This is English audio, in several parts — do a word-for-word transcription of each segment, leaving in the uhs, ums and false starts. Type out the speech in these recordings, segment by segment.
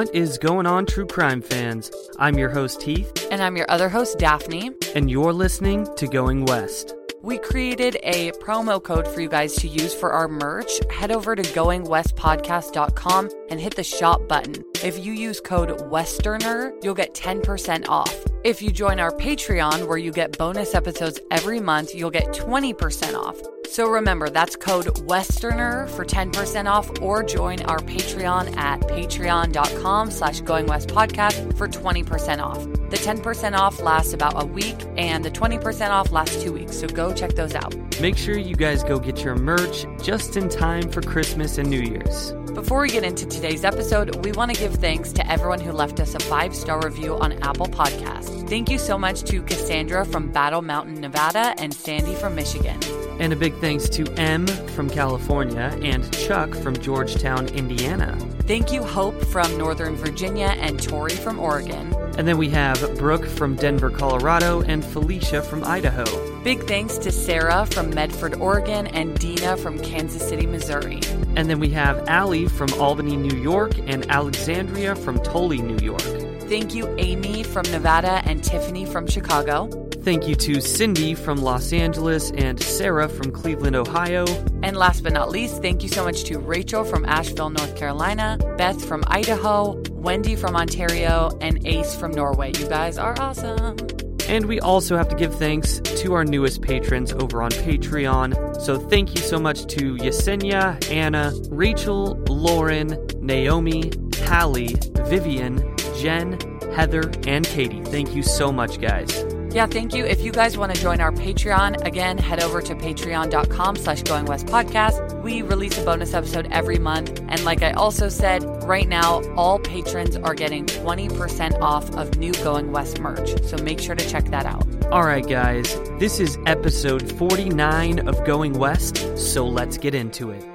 What is going on, true crime fans? I'm your host, Heath. And I'm your other host, Daphne. And you're listening to Going West. We created a promo code for you guys to use for our merch. Head over to going west podcast dot com and hit the shop button. If you use code Westerner, you'll get ten percent off. If you join our Patreon, where you get bonus episodes every month, you'll get twenty percent off. So remember, that's code Westerner for ten percent off, or join our Patreon at patreon dot com slash going west podcast for twenty percent off. The ten percent off lasts about a week, and the twenty percent off lasts two weeks, so go check those out. Make sure you guys go get your merch just in time for Christmas and New Year's. Before we get into today's episode, we want to give thanks to everyone who left us a five-star review on Apple Podcasts. Thank you so much to Cassandra from Battle Mountain, Nevada, and Sandy from Michigan. And a big thanks to M from California and Chuck from Georgetown, Indiana. Thank you, Hope from Northern Virginia and Tori from Oregon. And then we have Brooke from Denver, Colorado, and Felicia from Idaho. Big thanks to Sarah from Medford, Oregon, and Dina from Kansas City, Missouri. And then we have Allie from Albany, New York, and Alexandria from Tully, New York. Thank you, Amy from Nevada, and Tiffany from Chicago. Thank you to Cindy from Los Angeles and Sarah from Cleveland, Ohio. And last but not least, thank you so much to Rachel from Asheville, North Carolina, Beth from Idaho, Wendy from Ontario, and Ace from Norway. You guys are awesome. And we also have to give thanks to our newest patrons over on Patreon. So thank you so much to Yesenia, Anna, Rachel, Lauren, Naomi, Hallie, Vivian, Jen, Heather, and Katie. Thank you so much, guys. Yeah, thank you. If you guys want to join our Patreon, again, head over to patreon dot com slash going west podcast. We release a bonus episode every month. And like I also said, right now, all patrons are getting twenty percent off of new Going West merch. So make sure to check that out. All right, guys, this is episode forty-nine of Going West, so let's get into it.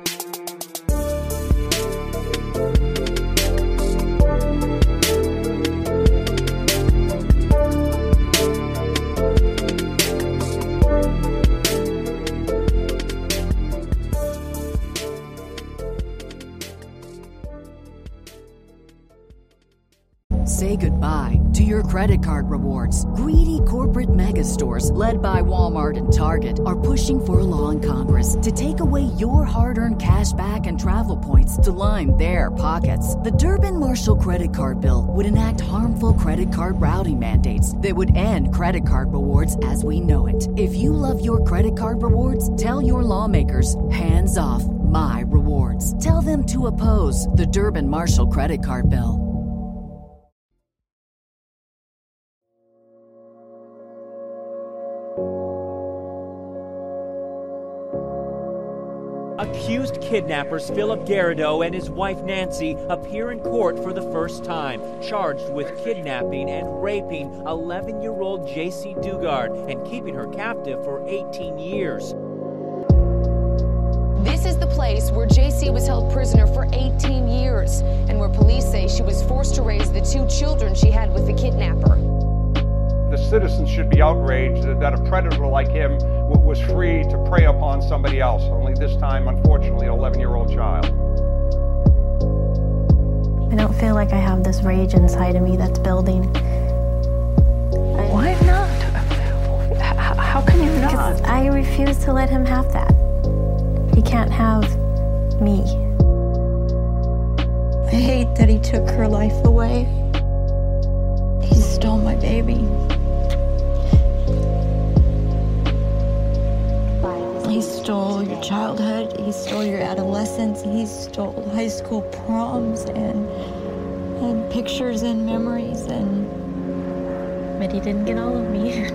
Say goodbye to your credit card rewards. Greedy corporate mega stores, led by Walmart and Target, are pushing for a law in Congress to take away your hard-earned cash back and travel points to line their pockets. The Durbin-Marshall credit card bill would enact harmful credit card routing mandates that would end credit card rewards as we know it. If you love your credit card rewards, tell your lawmakers, hands off my rewards. Tell them to oppose the Durbin-Marshall credit card bill. Accused kidnappers Philip Garrido and his wife Nancy appear in court for the first time, charged with kidnapping and raping eleven-year-old J C Dugard and keeping her captive for eighteen years. This is the place where J C was held prisoner for eighteen years, and where police say she was forced to raise the two children she had with the kidnapper. The citizens should be outraged that a predator like him was free to prey upon somebody else, only this time, unfortunately, an eleven-year-old child. I don't feel like I have this rage inside of me that's building. Why not? How can you not? Because I refuse to let him have that. He can't have me. I hate that he took her life away. He stole my baby. He stole your childhood, he stole your adolescence, he stole high school proms and, and pictures and memories and... But he didn't get all of me.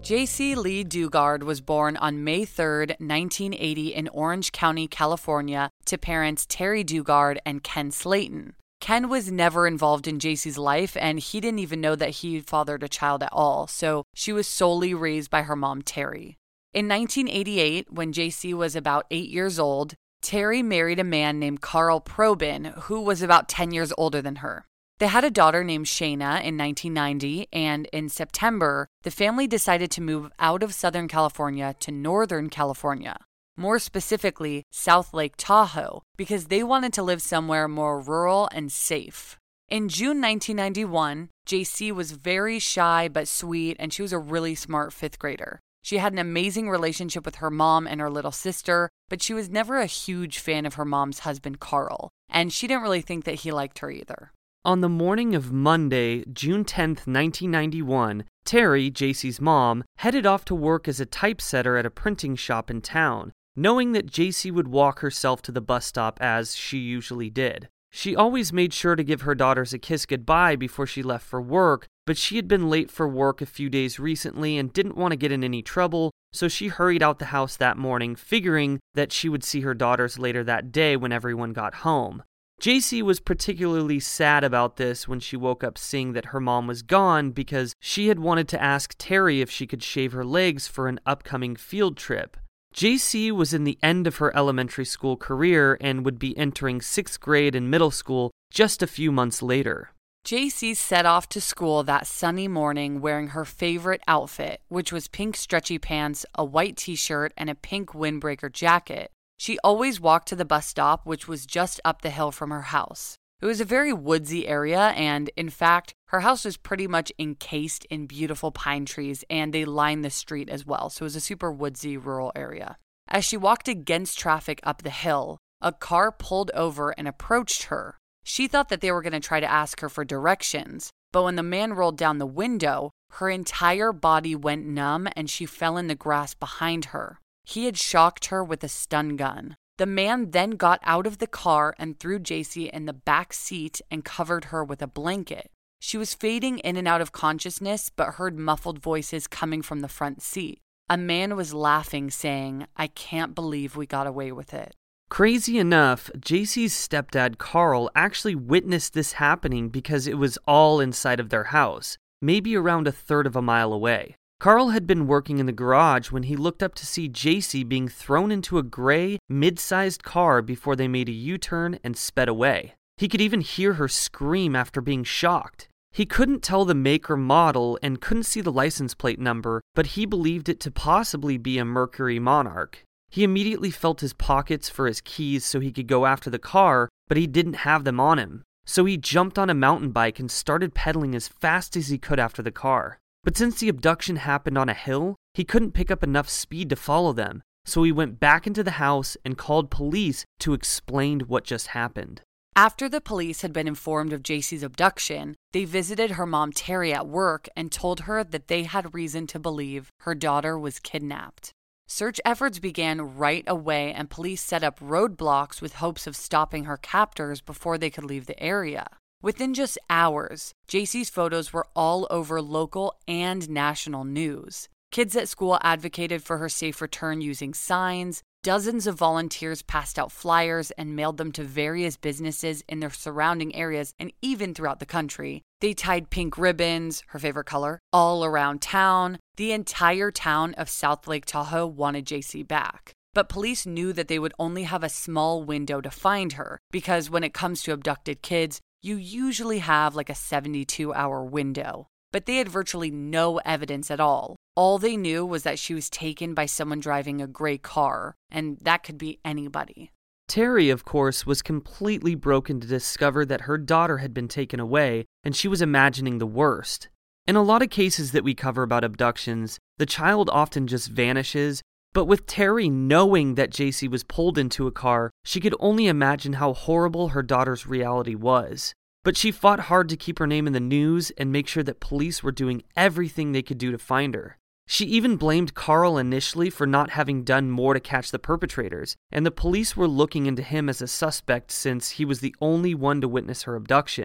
J C Lee Dugard was born on May third, nineteen eighty in Orange County, California, to parents Terry Dugard and Ken Slayton. Ken was never involved in J C's life, and he didn't even know that he fathered a child at all, so she was solely raised by her mom, Terry. In nineteen eighty-eight, when J C was about eight years old, Terry married a man named Carl Probin, who was about ten years older than her. They had a daughter named Shayna in nineteen ninety, and in September, the family decided to move out of Southern California to Northern California, more specifically South Lake Tahoe, because they wanted to live somewhere more rural and safe. In June nineteen ninety-one, J C was very shy but sweet, and she was a really smart fifth grader. She had an amazing relationship with her mom and her little sister, but she was never a huge fan of her mom's husband, Carl, and she didn't really think that he liked her either. On the morning of Monday, June tenth, nineteen ninety-one, Terry, J C's mom, headed off to work as a typesetter at a printing shop in town, knowing that J C would walk herself to the bus stop as she usually did. She always made sure to give her daughters a kiss goodbye before she left for work, but she had been late for work a few days recently and didn't want to get in any trouble, so she hurried out the house that morning, figuring that she would see her daughters later that day when everyone got home. J C was particularly sad about this when she woke up seeing that her mom was gone because she had wanted to ask Terry if she could shave her legs for an upcoming field trip. J C was in the end of her elementary school career and would be entering sixth grade and middle school just a few months later. J C set off to school that sunny morning wearing her favorite outfit, which was pink stretchy pants, a white t-shirt, and a pink windbreaker jacket. She always walked to the bus stop, which was just up the hill from her house. It was a very woodsy area, and in fact, her house was pretty much encased in beautiful pine trees, and they lined the street as well, so it was a super woodsy rural area. As she walked against traffic up the hill, a car pulled over and approached her. She thought that they were going to try to ask her for directions, but when the man rolled down the window, her entire body went numb and she fell in the grass behind her. He had shocked her with a stun gun. The man then got out of the car and threw J C in the back seat and covered her with a blanket. She was fading in and out of consciousness, but heard muffled voices coming from the front seat. A man was laughing, saying, "I can't believe we got away with it." Crazy enough, J C's stepdad Carl actually witnessed this happening because it was all inside of their house, maybe around a third of a mile away. Carl had been working in the garage when he looked up to see J C being thrown into a gray, mid-sized car before they made a U-turn and sped away. He could even hear her scream after being shocked. He couldn't tell the make or model and couldn't see the license plate number, but he believed it to possibly be a Mercury Monarch. He immediately felt his pockets for his keys so he could go after the car, but he didn't have them on him. So he jumped on a mountain bike and started pedaling as fast as he could after the car. But since the abduction happened on a hill, he couldn't pick up enough speed to follow them, so he went back into the house and called police to explain what just happened. After the police had been informed of J C's abduction, they visited her mom Terry at work and told her that they had reason to believe her daughter was kidnapped. Search efforts began right away, and police set up roadblocks with hopes of stopping her captors before they could leave the area. Within just hours, J C's photos were all over local and national news. Kids at school advocated for her safe return using signs. Dozens of volunteers passed out flyers and mailed them to various businesses in their surrounding areas and even throughout the country. They tied pink ribbons, her favorite color, all around town. The entire town of South Lake Tahoe wanted J C back. But police knew that they would only have a small window to find her, because when it comes to abducted kids, you usually have like a seventy-two hour window. But they had virtually no evidence at all. All they knew was that she was taken by someone driving a gray car, and that could be anybody. Terry, of course, was completely broken to discover that her daughter had been taken away, and she was imagining the worst. In a lot of cases that we cover about abductions, the child often just vanishes, but with Terry knowing that J C was pulled into a car, she could only imagine how horrible her daughter's reality was. But she fought hard to keep her name in the news and make sure that police were doing everything they could do to find her. She even blamed Carl initially for not having done more to catch the perpetrators, and the police were looking into him as a suspect since he was the only one to witness her abduction.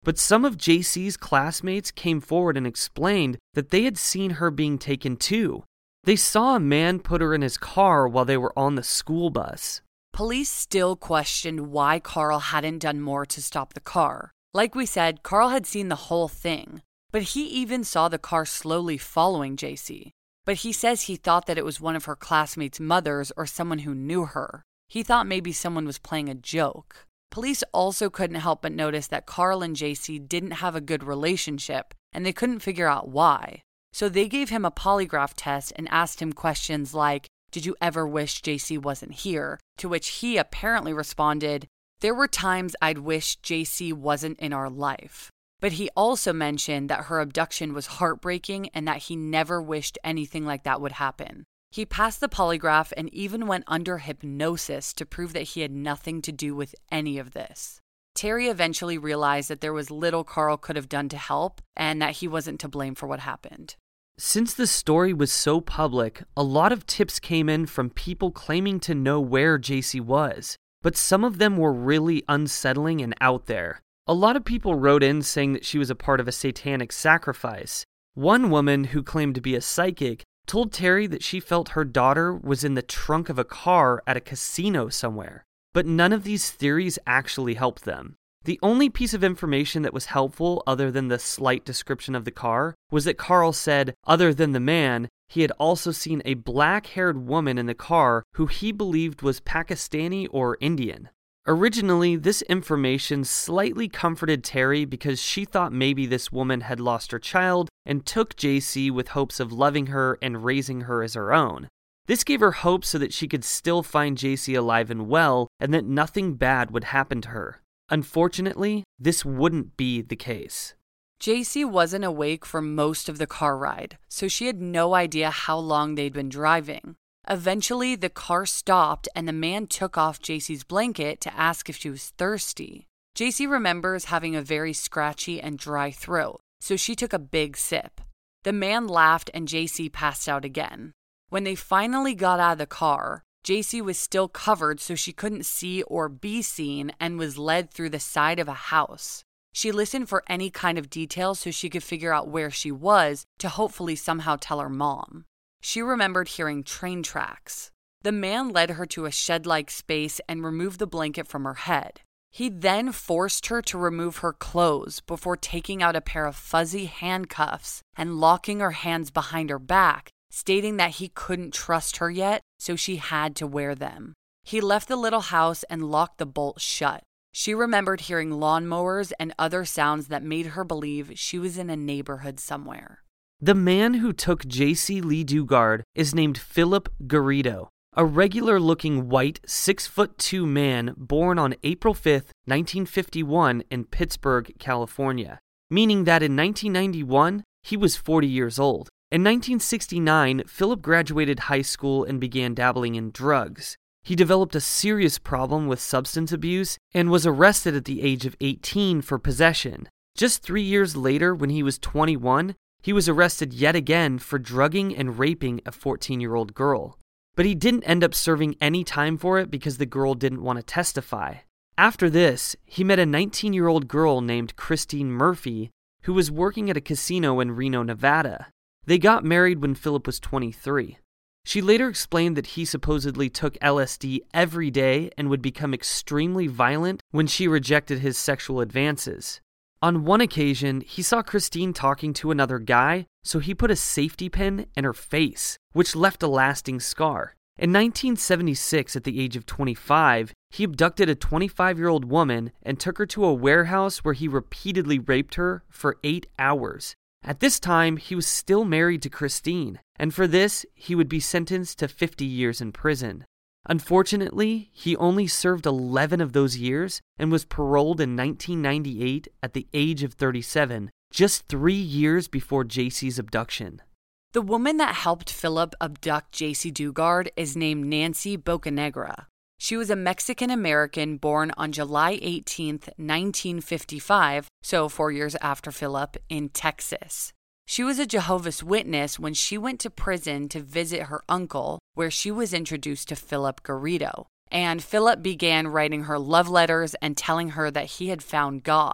But some of J C's classmates came forward and explained that they had seen her being taken too. They saw a man put her in his car while they were on the school bus. Police still questioned why Carl hadn't done more to stop the car. Like we said, Carl had seen the whole thing, but he even saw the car slowly following J C. But he says he thought that it was one of her classmates' mothers or someone who knew her. He thought maybe someone was playing a joke. Police also couldn't help but notice that Carl and J C didn't have a good relationship, and they couldn't figure out why. So they gave him a polygraph test and asked him questions like, "Did you ever wish J C wasn't here?" To which he apparently responded, "There were times I'd wish J C wasn't in our life." But he also mentioned that her abduction was heartbreaking and that he never wished anything like that would happen. He passed the polygraph and even went under hypnosis to prove that he had nothing to do with any of this. Terry eventually realized that there was little Carl could have done to help and that he wasn't to blame for what happened. Since the story was so public, a lot of tips came in from people claiming to know where J C was, but some of them were really unsettling and out there. A lot of people wrote in saying that she was a part of a satanic sacrifice. One woman who claimed to be a psychic told Terry that she felt her daughter was in the trunk of a car at a casino somewhere, but none of these theories actually helped them. The only piece of information that was helpful, other than the slight description of the car, was that Carl said, other than the man, he had also seen a black-haired woman in the car who he believed was Pakistani or Indian. Originally, this information slightly comforted Terry because she thought maybe this woman had lost her child and took J C with hopes of loving her and raising her as her own. This gave her hope so that she could still find J C alive and well and that nothing bad would happen to her. Unfortunately, this wouldn't be the case. J C wasn't awake for most of the car ride, so she had no idea how long they'd been driving. Eventually, the car stopped and the man took off J C's blanket to ask if she was thirsty. J C remembers having a very scratchy and dry throat, so she took a big sip. The man laughed and J C passed out again. When they finally got out of the car, J C was still covered so she couldn't see or be seen and was led through the side of a house. She listened for any kind of detail so she could figure out where she was to hopefully somehow tell her mom. She remembered hearing train tracks. The man led her to a shed-like space and removed the blanket from her head. He then forced her to remove her clothes before taking out a pair of fuzzy handcuffs and locking her hands behind her back, stating that he couldn't trust her yet, so she had to wear them. He left the little house and locked the bolt shut. She remembered hearing lawnmowers and other sounds that made her believe she was in a neighborhood somewhere. The man who took J C Lee Dugard is named Philip Garrido, a regular-looking white six foot two man born on April fifth, nineteen fifty-one in Pittsburgh, California, meaning that in nineteen ninety-one, he was forty years old. In nineteen sixty-nine, Philip graduated high school and began dabbling in drugs. He developed a serious problem with substance abuse and was arrested at the age of eighteen for possession. Just three years later, when he was twenty-one, he was arrested yet again for drugging and raping a fourteen-year-old girl. But he didn't end up serving any time for it because the girl didn't want to testify. After this, he met a nineteen-year-old girl named Christine Murphy who was working at a casino in Reno, Nevada. They got married when Philip was twenty-three. She later explained that he supposedly took L S D every day and would become extremely violent when she rejected his sexual advances. On one occasion, he saw Christine talking to another guy, so he put a safety pin in her face, which left a lasting scar. In nineteen seventy-six, at the age of twenty-five, he abducted a twenty-five-year-old woman and took her to a warehouse where he repeatedly raped her for eight hours. At this time, he was still married to Christine, and for this, he would be sentenced to fifty years in prison. Unfortunately, he only served eleven of those years and was paroled in nineteen ninety-eight at the age of thirty-seven, just three years before J C's abduction. The woman that helped Philip abduct J C Dugard is named Nancy Bocanegra. She was a Mexican-American born on July eighteenth, nineteen fifty-five, so four years after Philip, in Texas. She was a Jehovah's Witness when she went to prison to visit her uncle, where she was introduced to Philip Garrido. And Philip began writing her love letters and telling her that he had found God.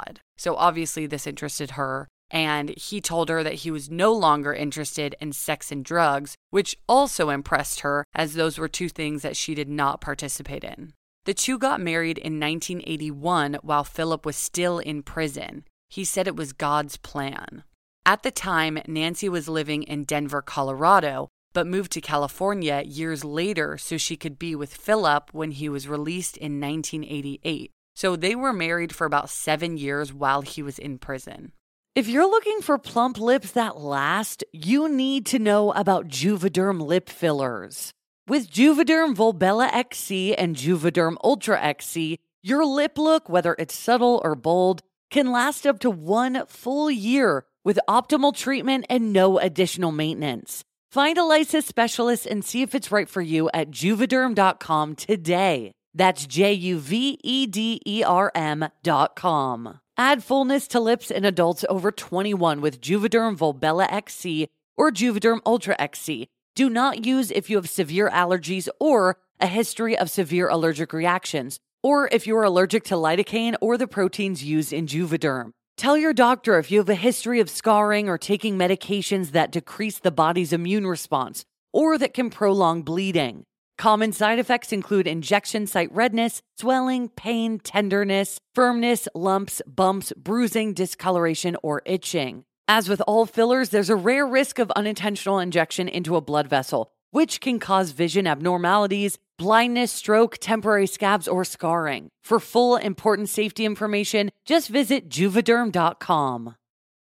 so obviously this interested her. And he told her that he was no longer interested in sex and drugs, which also impressed her, as those were two things that she did not participate in. The two got married in nineteen eighty-one while Philip was still in prison. He said it was God's plan. At the time, Nancy was living in Denver, Colorado, but moved to California years later so she could be with Philip when he was released in nineteen eighty-eight. So they were married for about seven years while he was in prison. If you're looking for plump lips that last, you need to know about Juvederm lip fillers. With Juvederm Volbella X C and Juvederm Ultra X C, your lip look, whether it's subtle or bold, can last up to one full year with optimal treatment and no additional maintenance. Find a licensed specialist and see if it's right for you at Juvederm dot com today. That's J U V E D E R M dot com. Add fullness to lips in adults over twenty-one with Juvederm Volbella X C or Juvederm Ultra X C. Do not use if you have severe allergies or a history of severe allergic reactions, or if you are allergic to lidocaine or the proteins used in Juvederm. Tell your doctor if you have a history of scarring or taking medications that decrease the body's immune response or that can prolong bleeding. Common side effects include injection site redness, swelling, pain, tenderness, firmness, lumps, bumps, bruising, discoloration, or itching. As with all fillers, there's a rare risk of unintentional injection into a blood vessel, which can cause vision abnormalities, blindness, stroke, temporary scabs, or scarring. For full important safety information, just visit Juvederm dot com.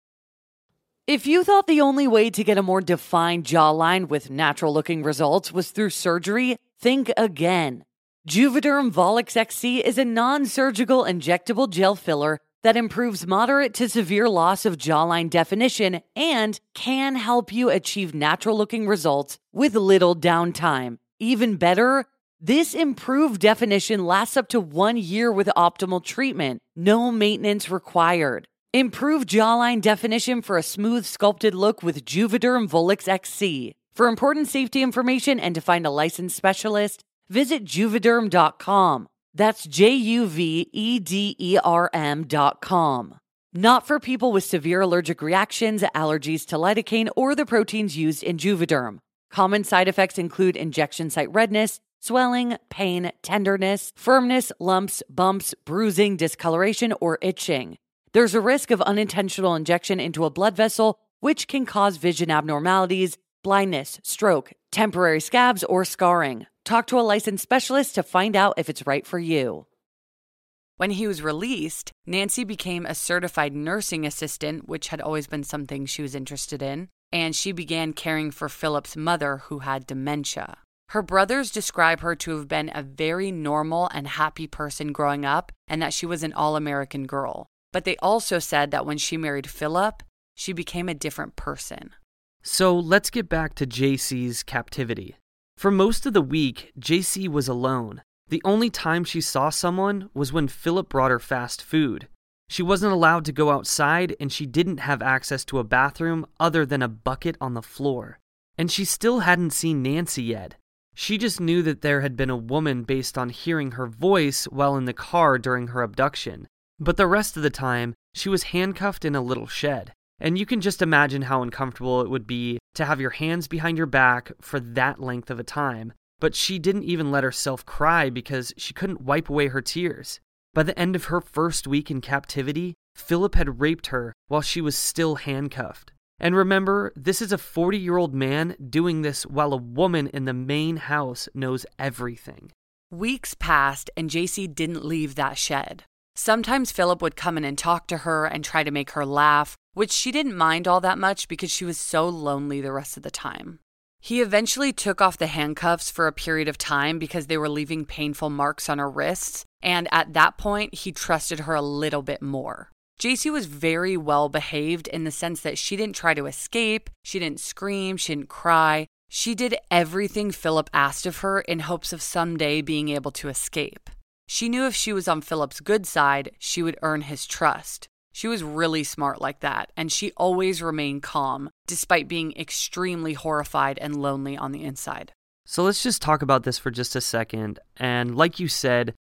If you thought the only way to get a more defined jawline with natural-looking results was through surgery, think again. Juvederm Volux X C is a non-surgical injectable gel filler that improves moderate to severe loss of jawline definition and can help you achieve natural-looking results with little downtime. Even better, this improved definition lasts up to one year with optimal treatment, no maintenance required. Improve jawline definition for a smooth, sculpted look with Juvederm Volux X C. For important safety information and to find a licensed specialist, visit Juvederm dot com. That's J U V E D E R M dot com. Not for people with severe allergic reactions, allergies to lidocaine, or the proteins used in Juvederm. Common side effects include injection site redness, swelling, pain, tenderness, firmness, lumps, bumps, bruising, discoloration, or itching. There's a risk of unintentional injection into a blood vessel, which can cause vision abnormalities, blindness, stroke, temporary scabs, or scarring. Talk to a licensed specialist to find out if it's right for you. When he was released, Nancy became a certified nursing assistant, which had always been something she was interested in, and she began caring for Philip's mother, who had dementia. Her brothers describe her to have been a very normal and happy person growing up, and that she was an all-American girl. But they also said that when she married Philip, she became a different person. So let's get back to J C's captivity. For most of the week, J C was alone. The only time she saw someone was when Philip brought her fast food. She wasn't allowed to go outside, and she didn't have access to a bathroom other than a bucket on the floor. And she still hadn't seen Nancy yet. She just knew that there had been a woman based on hearing her voice while in the car during her abduction. But the rest of the time, she was handcuffed in a little shed. And you can just imagine how uncomfortable it would be to have your hands behind your back for that length of a time. But she didn't even let herself cry because she couldn't wipe away her tears. By the end of her first week in captivity, Philip had raped her while she was still handcuffed. And remember, this is a forty-year-old man doing this while a woman in the main house knows everything. Weeks passed and J C didn't leave that shed. Sometimes Philip would come in and talk to her and try to make her laugh, which she didn't mind all that much because she was so lonely the rest of the time. He eventually took off the handcuffs for a period of time because they were leaving painful marks on her wrists, and at that point, he trusted her a little bit more. J C was very well behaved in the sense that she didn't try to escape, she didn't scream, she didn't cry. She did everything Philip asked of her in hopes of someday being able to escape. She knew if she was on Philip's good side, she would earn his trust. She was really smart like that, and she always remained calm, despite being extremely horrified and lonely on the inside. So let's just talk about this for just a second. And like you said,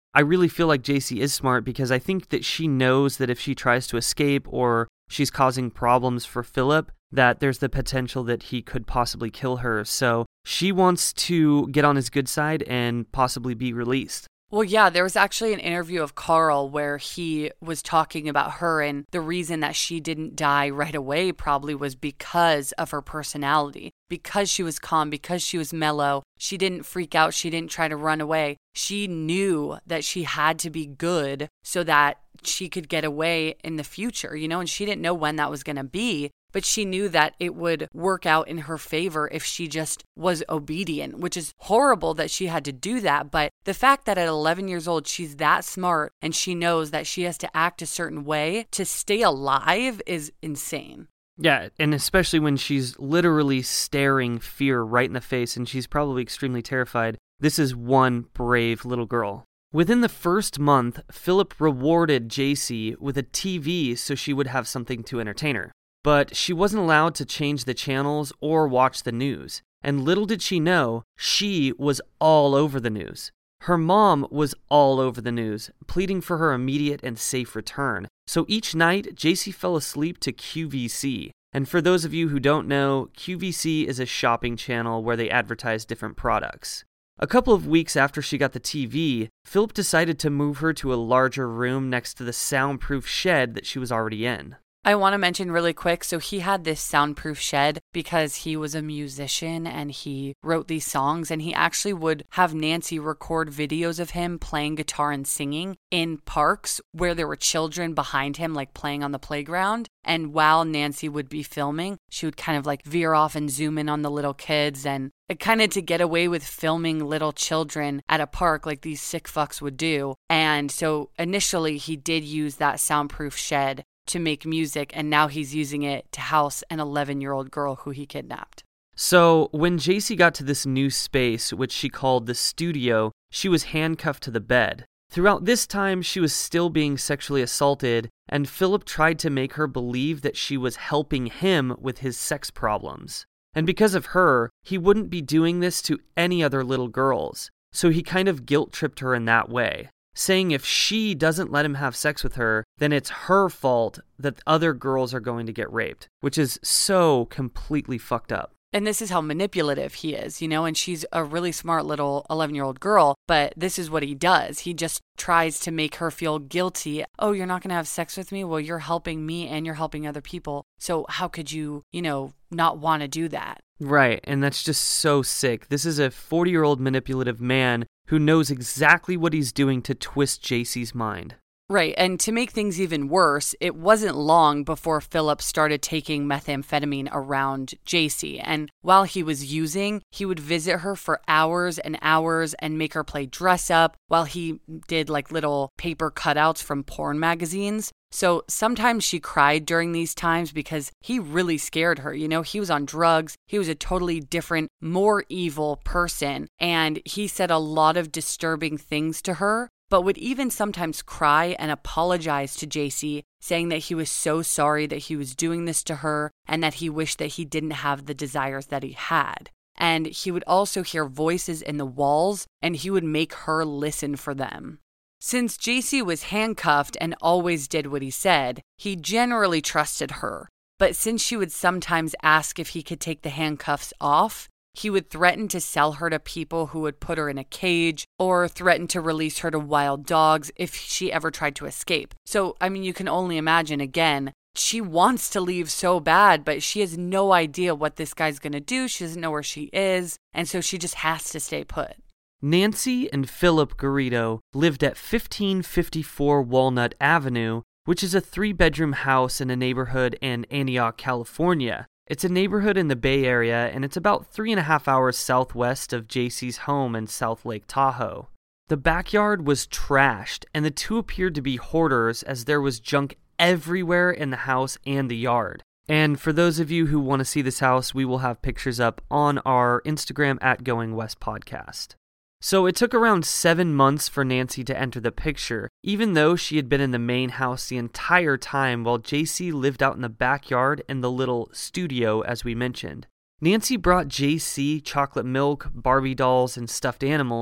I really feel like J C is smart because I think that she knows that if she tries to escape or she's causing problems for Philip, that there's the potential that he could possibly kill her. So she wants to get on his good side and possibly be released. Well, yeah, there was actually an interview of Carl where he was talking about her, and the reason that she didn't die right away probably was because of her personality. Because she was calm, because she was mellow, she didn't freak out, she didn't try to run away. She knew that she had to be good so that she could get away in the future, you know, and she didn't know when that was going to be. But she knew that it would work out in her favor if she just was obedient, which is horrible that she had to do that. But the fact that at eleven years old, she's that smart and she knows that she has to act a certain way to stay alive is insane. Yeah, and especially when she's literally staring fear right in the face and she's probably extremely terrified. This is one brave little girl. Within the first month, Philip rewarded J C with a T V so she would have something to entertain her. But she wasn't allowed to change the channels or watch the news. And little did she know, she was all over the news. Her mom was all over the news, pleading for her immediate and safe return. So each night, J C fell asleep to Q V C. And for those of you who don't know, Q V C is a shopping channel where they advertise different products. A couple of weeks after she got the T V, Philip decided to move her to a larger room next to the soundproof shed that she was already in. I want to mention really quick, so he had this soundproof shed because he was a musician and he wrote these songs, and he actually would have Nancy record videos of him playing guitar and singing in parks where there were children behind him, like playing on the playground. And while Nancy would be filming, she would kind of like veer off and zoom in on the little kids, and kind of to get away with filming little children at a park like these sick fucks would do. And so initially he did use that soundproof shed to make music, and now he's using it to house an eleven-year-old girl who he kidnapped. So when J C got to this new space, which she called the studio, she was handcuffed to the bed. Throughout this time, she was still being sexually assaulted, and Philip tried to make her believe that she was helping him with his sex problems. And because of her, he wouldn't be doing this to any other little girls. So he kind of guilt-tripped her in that way, saying if she doesn't let him have sex with her, then it's her fault that other girls are going to get raped, which is so completely fucked up. And this is how manipulative he is, you know, and she's a really smart little eleven-year-old girl, but this is what he does. He just tries to make her feel guilty. Oh, you're not going to have sex with me? Well, you're helping me and you're helping other people. So how could you, you know, not want to do that? Right, and that's just so sick. This is a forty-year-old manipulative man who knows exactly what he's doing to twist J C's mind. Right, and to make things even worse, it wasn't long before Philip started taking methamphetamine around J C, and while he was using, he would visit her for hours and hours and make her play dress up while he did like little paper cutouts from porn magazines. So sometimes she cried during these times because he really scared her. You know, he was on drugs. He was a totally different, more evil person. And he said a lot of disturbing things to her, but would even sometimes cry and apologize to J C, saying that he was so sorry that he was doing this to her and that he wished that he didn't have the desires that he had. And he would also hear voices in the walls, and he would make her listen for them. Since J C was handcuffed and always did what he said, he generally trusted her. But since she would sometimes ask if he could take the handcuffs off, he would threaten to sell her to people who would put her in a cage or threaten to release her to wild dogs if she ever tried to escape. So, I mean, you can only imagine, again, she wants to leave so bad, but she has no idea what this guy's going to do. She doesn't know where she is, and so she just has to stay put. Nancy and Philip Garrido lived at fifteen fifty-four Walnut Avenue, which is a three-bedroom house in a neighborhood in Antioch, California. It's a neighborhood in the Bay Area, and it's about three and a half hours southwest of J C's home in South Lake Tahoe. The backyard was trashed, and the two appeared to be hoarders as there was junk everywhere in the house and the yard. And for those of you who want to see this house, we will have pictures up on our Instagram at Going West Podcast. So it took around seven months for Nancy to enter the picture, even though she had been in the main house the entire time while J C lived out in the backyard in the little studio, as we mentioned. Nancy brought J C chocolate milk, Barbie dolls, and stuffed animals,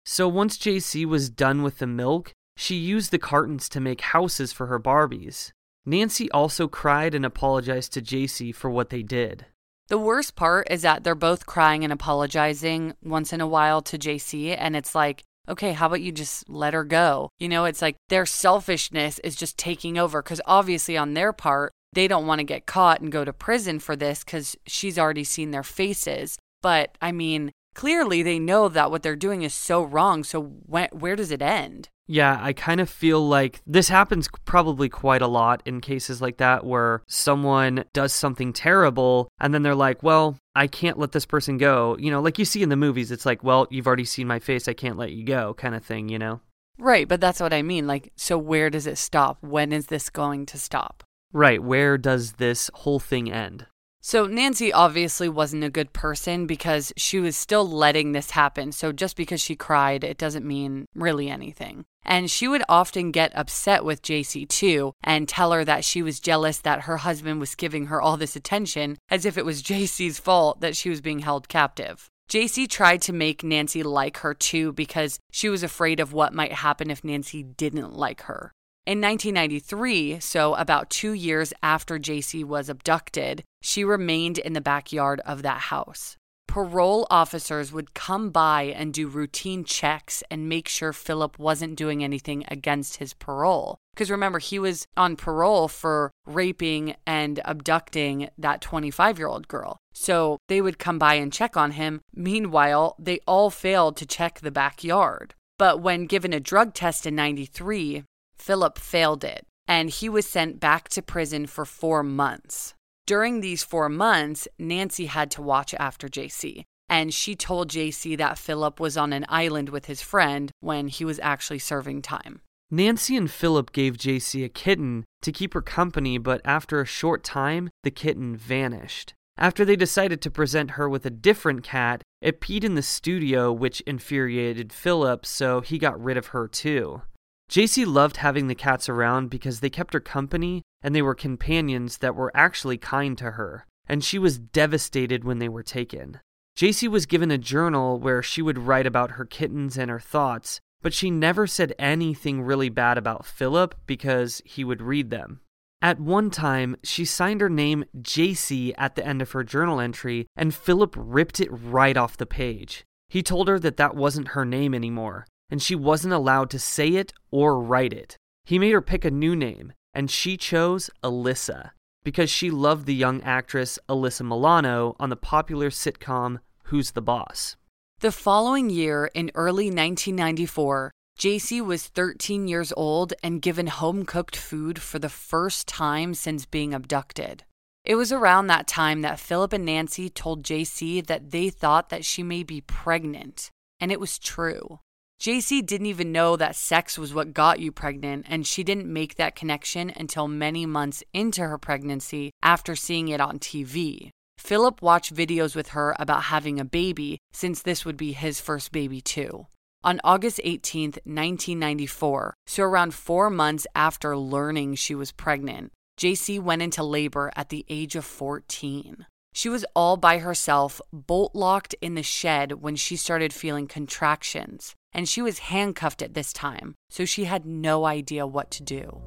So once J C was done with the milk, she used the cartons to make houses for her Barbies. Nancy also cried and apologized to J C for what they did. The worst part is that they're both crying and apologizing once in a while to J C, and it's like, okay, how about you just let her go? You know, it's like their selfishness is just taking over, because obviously on their part, they don't want to get caught and go to prison for this because she's already seen their faces. But, I mean, clearly they know that what they're doing is so wrong, so when, where does it end? Yeah, I kind of feel like this happens probably quite a lot in cases like that where someone does something terrible and then they're like, well, I can't let this person go. You know, like you see in the movies, it's like, well, you've already seen my face, I can't let you go kind of thing, you know? Right, but that's what I mean. Like, so where does it stop? When is this going to stop? Right, where does this whole thing end? So Nancy obviously wasn't a good person because she was still letting this happen. So just because she cried, it doesn't mean really anything. And she would often get upset with J C too and tell her that she was jealous that her husband was giving her all this attention, as if it was J C's fault that she was being held captive. J C tried to make Nancy like her too because she was afraid of what might happen if Nancy didn't like her. In nineteen ninety-three, so about two years after J C was abducted, she remained in the backyard of that house. Parole officers would come by and do routine checks and make sure Philip wasn't doing anything against his parole. Because remember, he was on parole for raping and abducting that twenty-five-year-old girl. So they would come by and check on him. Meanwhile, they all failed to check the backyard. But when given a drug test in ninety-three, Philip failed it, and he was sent back to prison for four months. During these four months, Nancy had to watch after J C, and she told J C that Philip was on an island with his friend when he was actually serving time. Nancy and Philip gave J C a kitten to keep her company, but after a short time, the kitten vanished. After they decided to present her with a different cat, it peed in the studio, which infuriated Philip, so he got rid of her too. J C loved having the cats around because they kept her company and they were companions that were actually kind to her, and she was devastated when they were taken. J C was given a journal where she would write about her kittens and her thoughts, but she never said anything really bad about Philip because he would read them. At one time, she signed her name J C at the end of her journal entry, and Philip ripped it right off the page. He told her that that wasn't her name anymore, and she wasn't allowed to say it or write it. He made her pick a new name, and she chose Alyssa, because she loved the young actress Alyssa Milano on the popular sitcom Who's the Boss? The following year, in early nineteen ninety-four, J C was thirteen years old and given home-cooked food for the first time since being abducted. It was around that time that Philip and Nancy told J C that they thought that she may be pregnant, and it was true. J C didn't even know that sex was what got you pregnant, and she didn't make that connection until many months into her pregnancy after seeing it on T V. Philip watched videos with her about having a baby, since this would be his first baby too. On August eighteenth, nineteen ninety-four, so around four months after learning she was pregnant, J C went into labor at the age of fourteen. She was all by herself, bolt-locked in the shed when she started feeling contractions, and she was handcuffed at this time, so she had no idea what to do.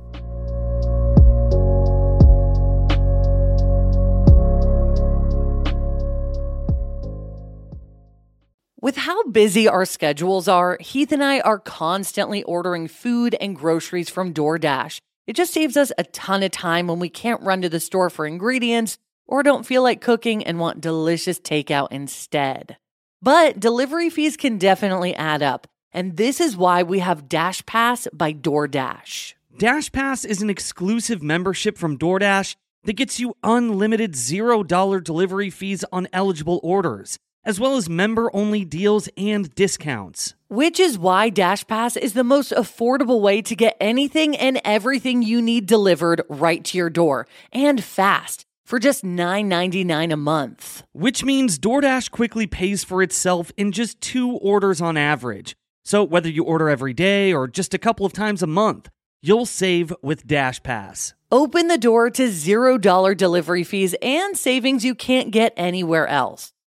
With how busy our schedules are, Heath and I are constantly ordering food and groceries from DoorDash. It just saves us a ton of time when we can't run to the store for ingredients or don't feel like cooking and want delicious takeout instead. But delivery fees can definitely add up, and this is why we have Dash Pass by DoorDash. Dash Pass is an exclusive membership from DoorDash that gets you unlimited zero dollar delivery fees on eligible orders, as well as member-only deals and discounts. Which is why Dash Pass is the most affordable way to get anything and everything you need delivered right to your door, and fast, for just nine ninety-nine a month. Which means DoorDash quickly pays for itself in just two orders on average. So whether you order every day or just a couple of times a month, you'll save with Dash Pass. Open the door to zero dollar delivery fees and savings you can't get anywhere else.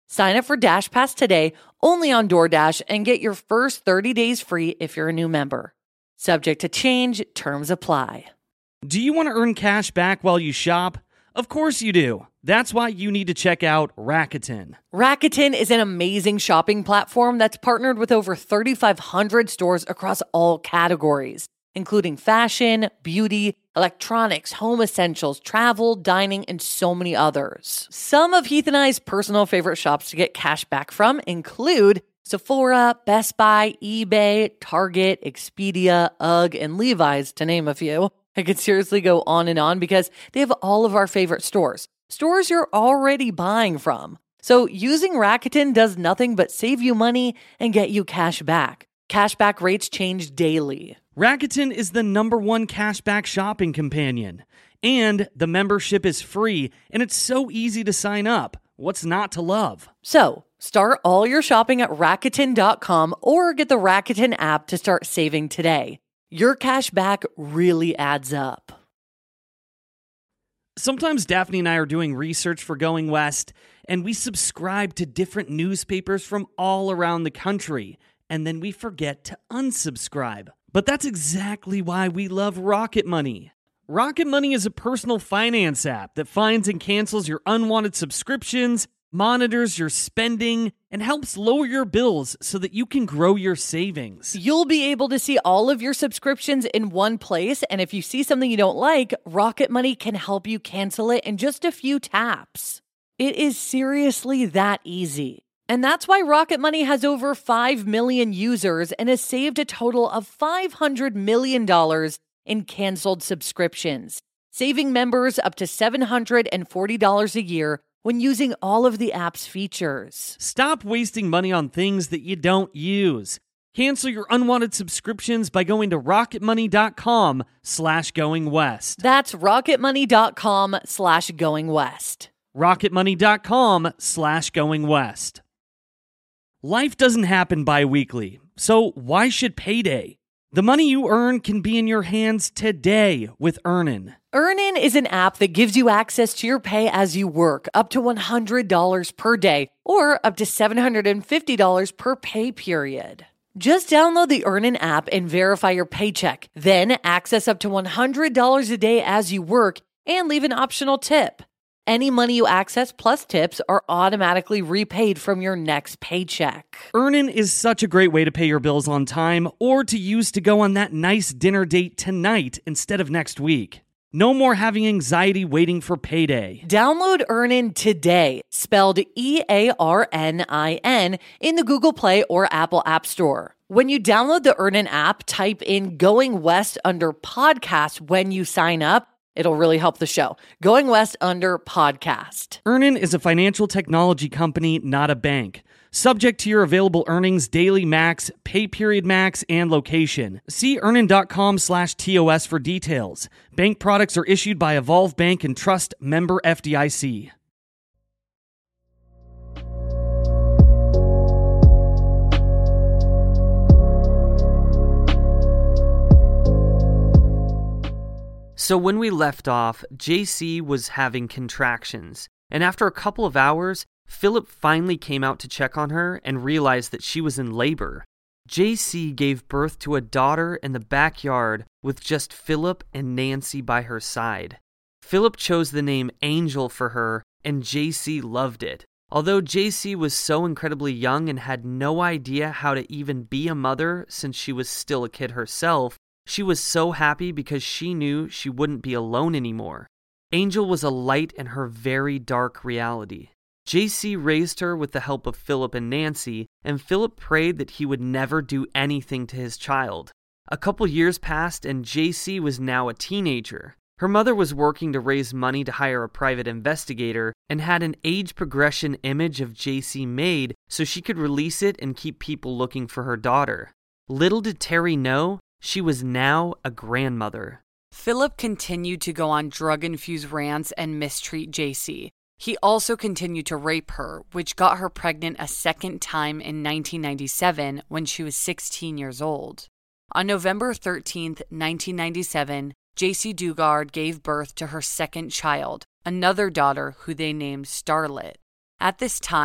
Sign up for Dash Pass today, only on DoorDash, and get your first thirty days free if you're a new member. Subject to change, terms apply. Do you want to earn cash back while you shop? Of course you do. That's why you need to check out Rakuten. Rakuten is an amazing shopping platform that's partnered with over thirty-five hundred stores across all categories, including fashion, beauty, electronics, home essentials, travel, dining, and so many others. Some of Heath and I's personal favorite shops to get cash back from include Sephora, Best Buy, eBay, Target, Expedia, UGG, and Levi's, to name a few. I could seriously go on and on because they have all of our favorite stores. Stores you're already buying from. So using Rakuten does nothing but save you money and get you cash back. Cashback rates change daily. Rakuten is the number one cashback shopping companion. And the membership is free, and it's so easy to sign up. What's not to love? So, start all your shopping at Rakuten dot com or get the Rakuten app to start saving today. Your cash back really adds up. Sometimes Daphne and I are doing research for Going West, and we subscribe to different newspapers from all around the country, and then we forget to unsubscribe. But that's exactly why we love Rocket Money. Rocket Money is a personal finance app that finds and cancels your unwanted subscriptions, monitors your spending, and helps lower your bills so that you can grow your savings. You'll be able to see all of your subscriptions in one place, and if you see something you don't like, Rocket Money can help you cancel it in just a few taps. It is seriously that easy. And that's why Rocket Money has over five million users and has saved a total of five hundred million dollars in canceled subscriptions, saving members up to seven hundred forty dollars a year when using all of the app's features. Stop wasting money on things that you don't use. Cancel your unwanted subscriptions by going to rocketmoney.com slash going west. That's rocketmoney.com slash going west. rocketmoney.com slash going west. Life doesn't happen bi-weekly, so why should payday? The money you earn can be in your hands today with Earnin. Earnin is an app that gives you access to your pay as you work, up to one hundred dollars per day, or up to seven hundred fifty dollars per pay period. Just download the Earnin app and verify your paycheck, then access up to one hundred dollars a day as you work, and leave an optional tip. Any money you access plus tips are automatically repaid from your next paycheck. Earnin is such a great way to pay your bills on time or to use to go on that nice dinner date tonight instead of next week. No more having anxiety waiting for payday. Download Earnin today, spelled E A R N I N, in the Google Play or Apple App Store. When you download the Earnin app, type in Going West under podcast when you sign up. It'll really help the show. Going West under podcast. Earnin is a financial technology company, not a bank. Subject to your available earnings, daily max, pay period max, and location. See earnin.com slash TOS for details. Bank products are issued by Evolve Bank and Trust, member F D I C. So when we left off, J C was having contractions, and after a couple of hours, Philip finally came out to check on her and realized that she was in labor. J C gave birth to a daughter in the backyard with just Philip and Nancy by her side. Philip chose the name Angel for her, and J C loved it. Although J C was so incredibly young and had no idea how to even be a mother since she was still a kid herself, she was so happy because she knew she wouldn't be alone anymore. Angel was a light in her very dark reality. J C raised her with the help of Philip and Nancy, and Philip prayed that he would never do anything to his child. A couple years passed, and J C was now a teenager. Her mother was working to raise money to hire a private investigator and had an age progression image of J C made so she could release it and keep people looking for her daughter. Little did Terry know, she was now a grandmother. Philip continued to go on drug-infused rants and mistreat J C. He also continued to rape her, which got her pregnant a second time in nineteen ninety-seven when she was sixteen years old. On November thirteenth, nineteen ninety-seven, J C Dugard gave birth to her second child, another daughter who they named Starlet. At this time,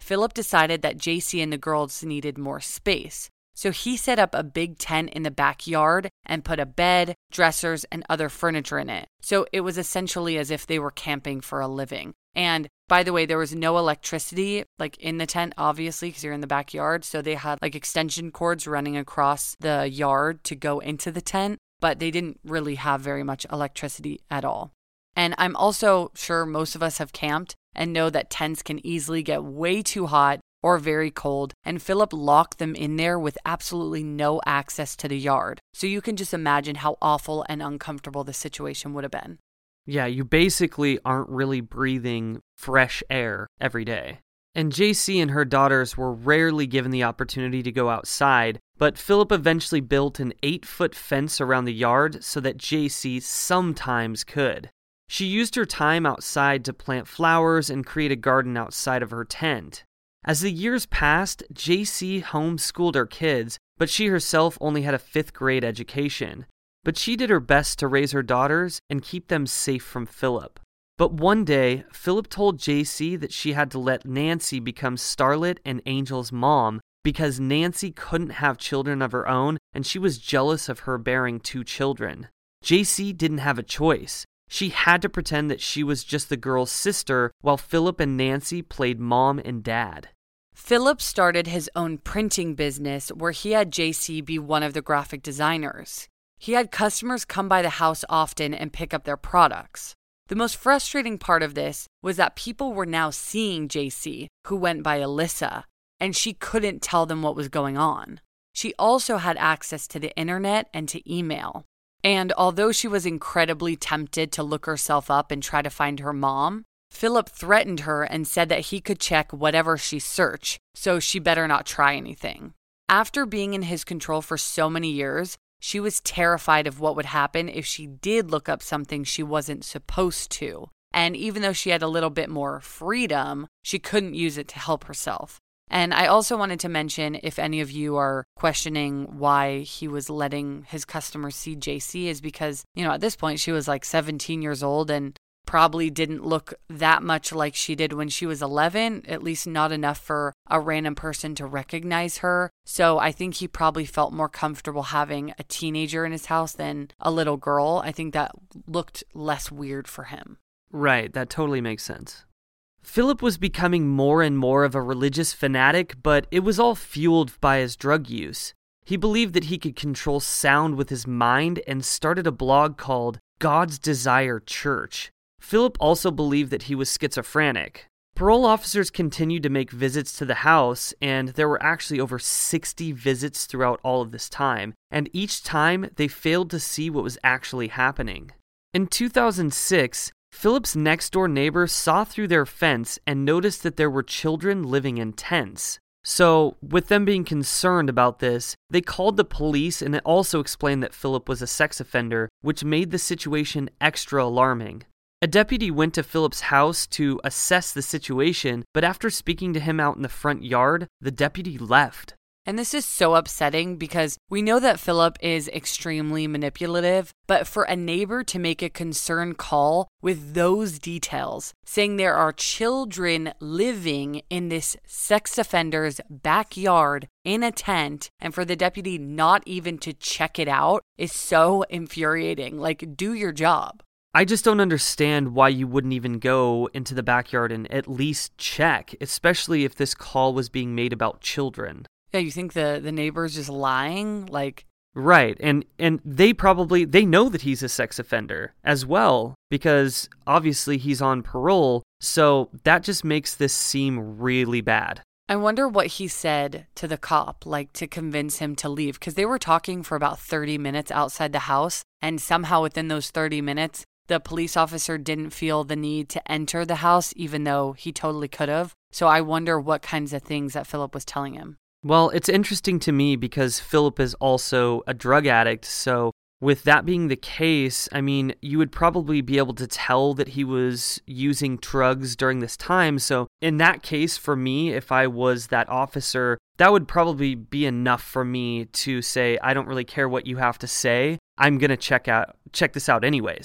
Philip decided that J C and the girls needed more space. So he set up a big tent in the backyard and put a bed, dressers, and other furniture in it. So it was essentially as if they were camping for a living. And by the way, there was no electricity like in the tent, obviously, because you're in the backyard. So they had like extension cords running across the yard to go into the tent, but they didn't really have very much electricity at all. And I'm also sure most of us have camped and know that tents can easily get way too hot or very cold, and Philip locked them in there with absolutely no access to the yard. So you can just imagine how awful and uncomfortable the situation would have been. Yeah, you basically aren't really breathing fresh air every day. And J C and her daughters were rarely given the opportunity to go outside, but Philip eventually built an eight-foot fence around the yard so that J C sometimes could. She used her time outside to plant flowers and create a garden outside of her tent. As the years passed, J C homeschooled her kids, but she herself only had a fifth grade education. But she did her best to raise her daughters and keep them safe from Philip. But one day, Philip told J C that she had to let Nancy become Starlet and Angel's mom because Nancy couldn't have children of her own and she was jealous of her bearing two children. J C didn't have a choice. She had to pretend that she was just the girl's sister while Philip and Nancy played mom and dad. Philip started his own printing business where he had J C be one of the graphic designers. He had customers come by the house often and pick up their products. The most frustrating part of this was that people were now seeing J C, who went by Alyssa, and she couldn't tell them what was going on. She also had access to the internet and to email. And although she was incredibly tempted to look herself up and try to find her mom, Philip threatened her and said that he could check whatever she searched, so she better not try anything. After being in his control for so many years, she was terrified of what would happen if she did look up something she wasn't supposed to. And even though she had a little bit more freedom, she couldn't use it to help herself. And I also wanted to mention, if any of you are questioning why he was letting his customers see J C, is because, you know, at this point she was like seventeen years old and probably didn't look that much like she did when she was eleven, at least not enough for a random person to recognize her. So I think he probably felt more comfortable having a teenager in his house than a little girl. I think that looked less weird for him. Right, that totally makes sense. Philip was becoming more and more of a religious fanatic, but it was all fueled by his drug use. He believed that he could control sound with his mind and started a blog called God's Desire Church. Philip also believed that he was schizophrenic. Parole officers continued to make visits to the house, and there were actually over sixty visits throughout all of this time, and each time they failed to see what was actually happening. In two thousand six, Philip's next-door neighbor saw through their fence and noticed that there were children living in tents. So, with them being concerned about this, they called the police, and it also explained that Philip was a sex offender, which made the situation extra alarming. A deputy went to Philip's house to assess the situation, but after speaking to him out in the front yard, the deputy left. And this is so upsetting because we know that Philip is extremely manipulative, but for a neighbor to make a concerned call with those details, saying there are children living in this sex offender's backyard in a tent, and for the deputy not even to check it out is so infuriating. Like, do your job. I just don't understand why you wouldn't even go into the backyard and at least check, especially if this call was being made about children. Yeah, you think the, the neighbor's just lying? Like, right, and and they probably, they know that he's a sex offender as well, because obviously he's on parole, so that just makes this seem really bad. I wonder what he said to the cop, like to convince him to leave, because they were talking for about thirty minutes outside the house, and somehow within those thirty minutes, the police officer didn't feel the need to enter the house, even though he totally could have. So I wonder what kinds of things that Philip was telling him. Well, it's interesting to me because Philip is also a drug addict, so with that being the case, I mean, you would probably be able to tell that he was using drugs during this time, so in that case, for me, if I was that officer, that would probably be enough for me to say, I don't really care what you have to say, I'm gonna check out check this out anyways.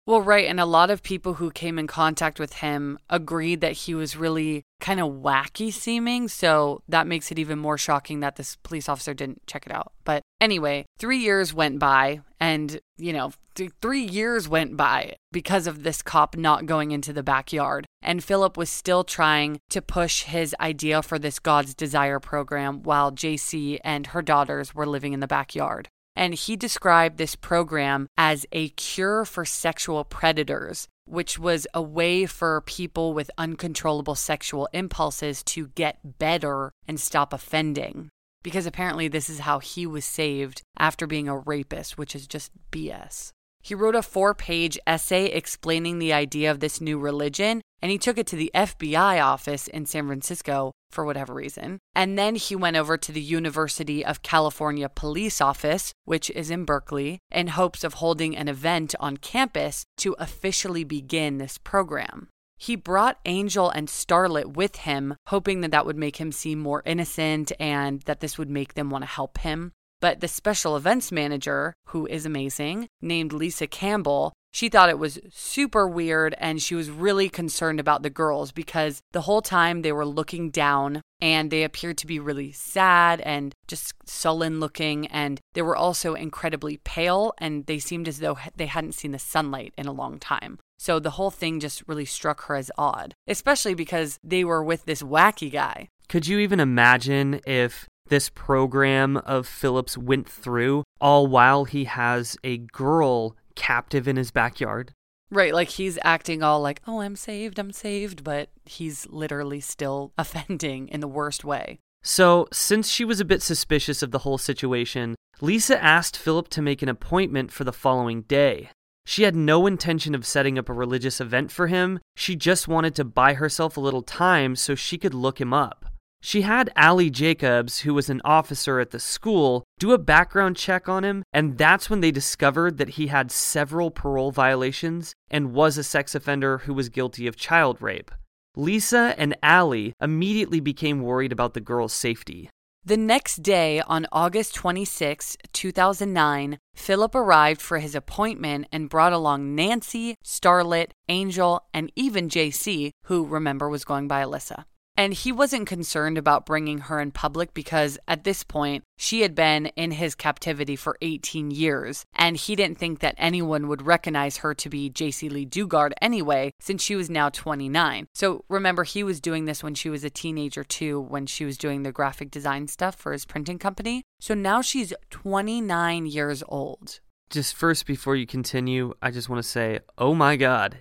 Well, right. And a lot of people who came in contact with him agreed that he was really kind of wacky seeming. So that makes it even more shocking that this police officer didn't check it out. But anyway, three years went by and, you know, th- three years went by because of this cop not going into the backyard. And Philip was still trying to push his idea for this God's Desire program while J C and her daughters were living in the backyard. And he described this program as a cure for sexual predators, which was a way for people with uncontrollable sexual impulses to get better and stop offending. Because apparently this is how he was saved after being a rapist, which is just B S. He wrote a four-page essay explaining the idea of this new religion, and he took it to the F B I office in San Francisco for whatever reason. And then he went over to the University of California Police Office, which is in Berkeley, in hopes of holding an event on campus to officially begin this program. He brought Angel and Starlet with him, hoping that that would make him seem more innocent and that this would make them want to help him. But the special events manager, who is amazing, named Lisa Campbell, she thought it was super weird and she was really concerned about the girls because the whole time they were looking down and they appeared to be really sad and just sullen looking, and they were also incredibly pale and they seemed as though they hadn't seen the sunlight in a long time. So the whole thing just really struck her as odd, especially because they were with this wacky guy. Could you even imagine if this program of Philip's went through all while he has a girl captive in his backyard? Right, like he's acting all like, oh, I'm saved, I'm saved, but he's literally still offending in the worst way. So, since she was a bit suspicious of the whole situation, Lisa asked Philip to make an appointment for the following day. She had no intention of setting up a religious event for him. She just wanted to buy herself a little time so she could look him up. She had Allie Jacobs, who was an officer at the school, do a background check on him, and that's when they discovered that he had several parole violations and was a sex offender who was guilty of child rape. Lisa and Allie immediately became worried about the girl's safety. The next day, on August twenty-sixth, two thousand nine, Philip arrived for his appointment and brought along Nancy, Starlet, Angel, and even J C, who, remember, was going by Alyssa. And he wasn't concerned about bringing her in public because at this point, she had been in his captivity for eighteen years, and he didn't think that anyone would recognize her to be J C Lee Dugard anyway, since she was now twenty-nine. So remember, he was doing this when she was a teenager too, when she was doing the graphic design stuff for his printing company. So now she's twenty-nine years old. Just first, before you continue, I just want to say, oh my God,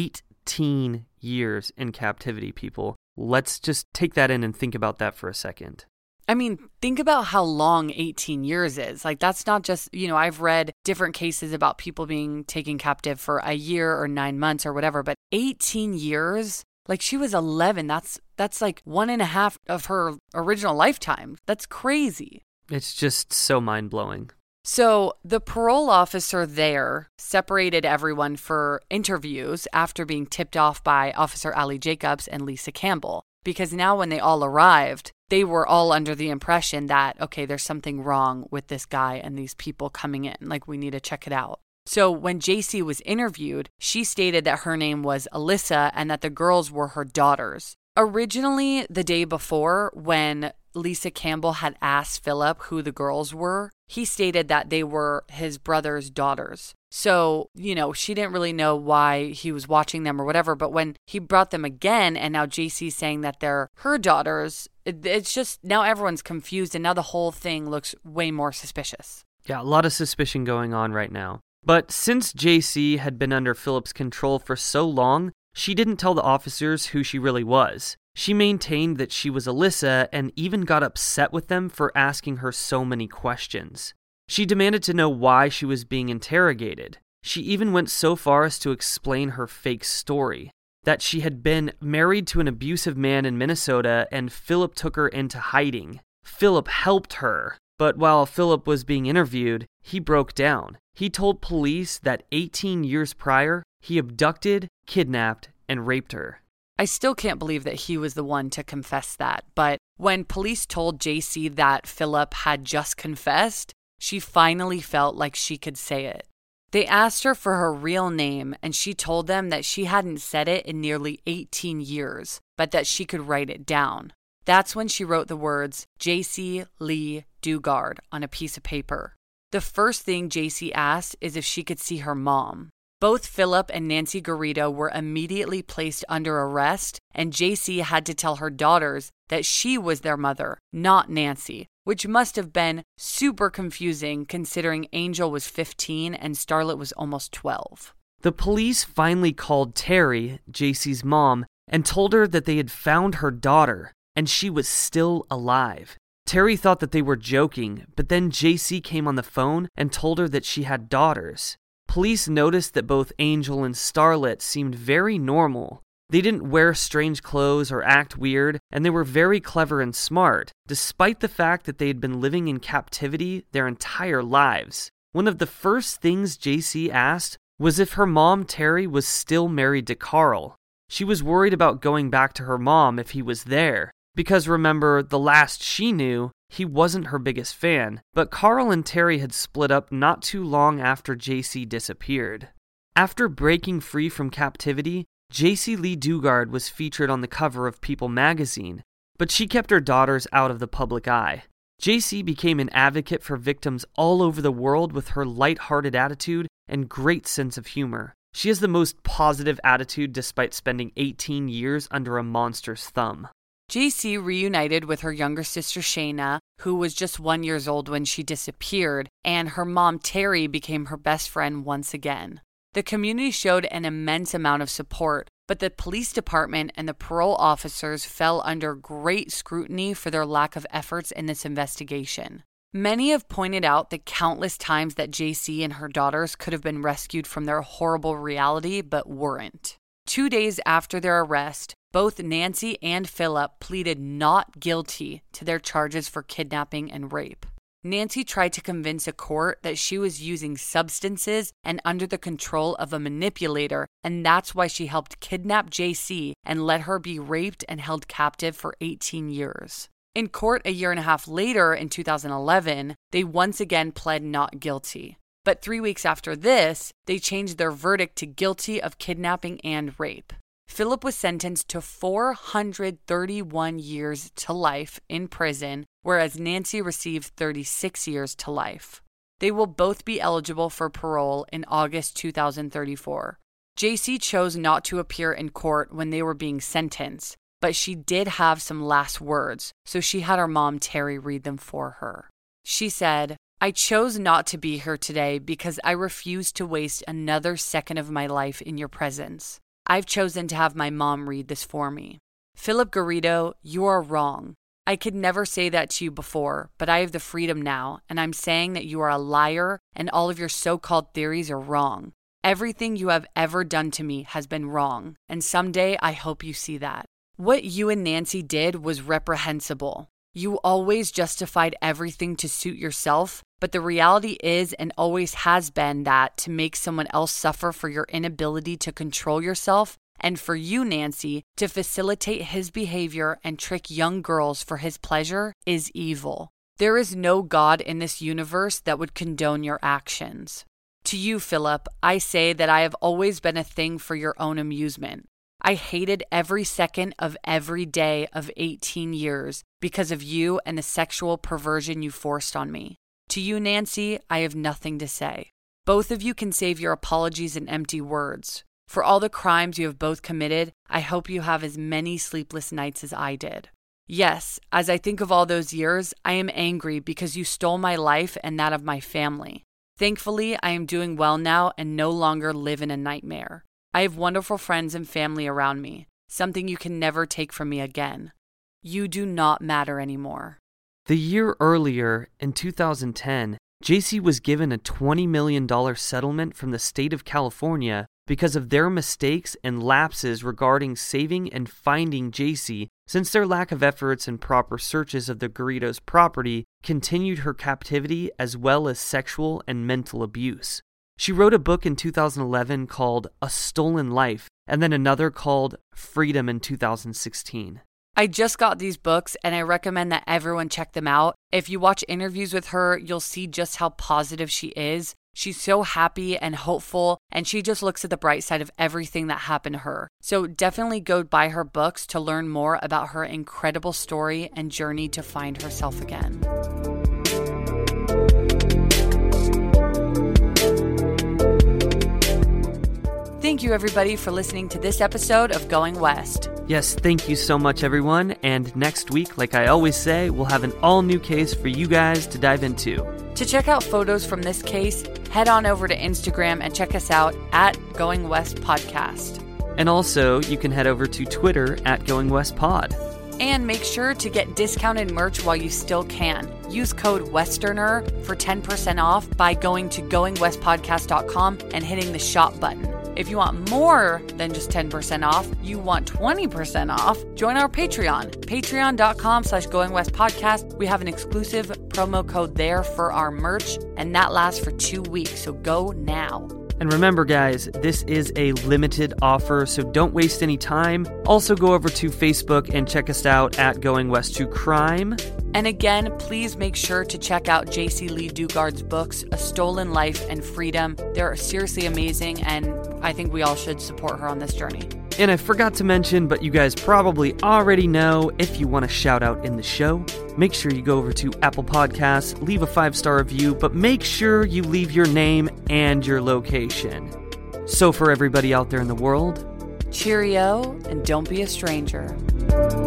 eighteen years in captivity, people. Let's just take that in and think about that for a second. I mean, think about how long eighteen years is. Like, that's not just, you know, I've read different cases about people being taken captive for a year or nine months or whatever, but eighteen years? Like, she was eleven. That's that's like one and a half of her original lifetime. That's crazy. It's just so mind-blowing. So the parole officer there separated everyone for interviews after being tipped off by Officer Allie Jacobs and Lisa Campbell. Because now when they all arrived, they were all under the impression that, okay, there's something wrong with this guy and these people coming in. Like, we need to check it out. So when J C was interviewed, she stated that her name was Alyssa and that the girls were her daughters. Originally, the day before, when Lisa Campbell had asked Philip who the girls were, he stated that they were his brother's daughters. So, you know, she didn't really know why he was watching them or whatever. But when he brought them again, and now J C's saying that they're her daughters, it, it's just now everyone's confused and now the whole thing looks way more suspicious. Yeah, a lot of suspicion going on right now. But since J C had been under Philip's control for so long, she didn't tell the officers who she really was. She maintained that she was Alyssa and even got upset with them for asking her so many questions. She demanded to know why she was being interrogated. She even went so far as to explain her fake story, that she had been married to an abusive man in Minnesota and Philip took her into hiding. Philip helped her, but while Philip was being interviewed, he broke down. He told police that eighteen years prior, he abducted, kidnapped, and raped her. I still can't believe that he was the one to confess that, but when police told J C that Philip had just confessed, she finally felt like she could say it. They asked her for her real name, and she told them that she hadn't said it in nearly eighteen years, but that she could write it down. That's when she wrote the words Jaycee Lee Dugard on a piece of paper. The first thing Jaycee asked is if she could see her mom. Both Philip and Nancy Garrido were immediately placed under arrest, and Jaycee had to tell her daughters that she was their mother, not Nancy, which must have been super confusing considering Angel was fifteen and Starlet was almost twelve. The police finally called Terry, Jaycee's mom, and told her that they had found her daughter, and she was still alive. Terry thought that they were joking, but then Jaycee came on the phone and told her that she had daughters. Police noticed that both Angel and Starlet seemed very normal. They didn't wear strange clothes or act weird, and they were very clever and smart, despite the fact that they had been living in captivity their entire lives. One of the first things Jaycee asked was if her mom Terry was still married to Carl. She was worried about going back to her mom if he was there, because remember, the last she knew, he wasn't her biggest fan, but Carl and Terry had split up not too long after Jaycee disappeared. After breaking free from captivity, Jaycee Lee Dugard was featured on the cover of People magazine, but she kept her daughters out of the public eye. Jaycee became an advocate for victims all over the world with her light-hearted attitude and great sense of humor. She has the most positive attitude despite spending eighteen years under a monster's thumb. Jaycee reunited with her younger sister Shayna, who was just one year old when she disappeared, and her mom Terry became her best friend once again. The community showed an immense amount of support, but the police department and the parole officers fell under great scrutiny for their lack of efforts in this investigation. Many have pointed out the countless times that Jaycee and her daughters could have been rescued from their horrible reality, but weren't. Two days after their arrest, both Nancy and Philip pleaded not guilty to their charges for kidnapping and rape. Nancy tried to convince a court that she was using substances and under the control of a manipulator, and that's why she helped kidnap Jaycee and let her be raped and held captive for eighteen years. In court a year and a half later, in two thousand eleven, they once again pled not guilty. But three weeks after this, they changed their verdict to guilty of kidnapping and rape. Philip was sentenced to four hundred thirty-one years to life in prison, whereas Nancy received thirty-six years to life. They will both be eligible for parole in August two thousand thirty-four. Jaycee chose not to appear in court when they were being sentenced, but she did have some last words, so she had her mom Terry read them for her. She said, "I chose not to be here today because I refuse to waste another second of my life in your presence. I've chosen to have my mom read this for me. Philip Garrido, you are wrong. I could never say that to you before, but I have the freedom now, and I'm saying that you are a liar and all of your so-called theories are wrong. Everything you have ever done to me has been wrong, and someday I hope you see that. What you and Nancy did was reprehensible. You always justified everything to suit yourself, but the reality is and always has been that to make someone else suffer for your inability to control yourself, and for you, Nancy, to facilitate his behavior and trick young girls for his pleasure is evil. There is no God in this universe that would condone your actions. To you, Philip, I say that I have always been a thing for your own amusement. I hated every second of every day of eighteen years because of you and the sexual perversion you forced on me. To you, Nancy, I have nothing to say. Both of you can save your apologies in empty words. For all the crimes you have both committed, I hope you have as many sleepless nights as I did. Yes, as I think of all those years, I am angry because you stole my life and that of my family. Thankfully, I am doing well now and no longer live in a nightmare. I have wonderful friends and family around me, something you can never take from me again. You do not matter anymore." The year earlier, in two thousand ten, Jaycee was given a twenty million dollars settlement from the state of California because of their mistakes and lapses regarding saving and finding Jaycee, since their lack of efforts and proper searches of the Garridos' property continued her captivity as well as sexual and mental abuse. She wrote a book in two thousand eleven called A Stolen Life, and then another called Freedom in two thousand sixteen. I just got these books and I recommend that everyone check them out. If you watch interviews with her, you'll see just how positive she is. She's so happy and hopeful, and she just looks at the bright side of everything that happened to her. So definitely go buy her books to learn more about her incredible story and journey to find herself again. Thank you, everybody, for listening to this episode of Going West. Yes, thank you so much, everyone. And next week, like I always say, we'll have an all-new case for you guys to dive into. To check out photos from this case, head on over to Instagram and check us out at Going West Podcast. And also, you can head over to Twitter at Going West Pod. And make sure to get discounted merch while you still can. Use code Westerner for ten percent off by going to going west podcast dot com and hitting the shop button. If you want more than just ten percent off, you want twenty percent off, join our Patreon, patreon dot com slash going west podcast. We have an exclusive promo code there for our merch, and that lasts for two weeks, so go now. And remember, guys, this is a limited offer, so don't waste any time. Also, go over to Facebook and check us out at Going West to Crime. And again, please make sure to check out J C Lee Dugard's books, A Stolen Life and Freedom. They're seriously amazing, and I think we all should support her on this journey. And I forgot to mention, but you guys probably already know, if you want a shout out in the show, make sure you go over to Apple Podcasts, leave a five-star review, but make sure you leave your name and your location. So for everybody out there in the world, cheerio, and don't be a stranger.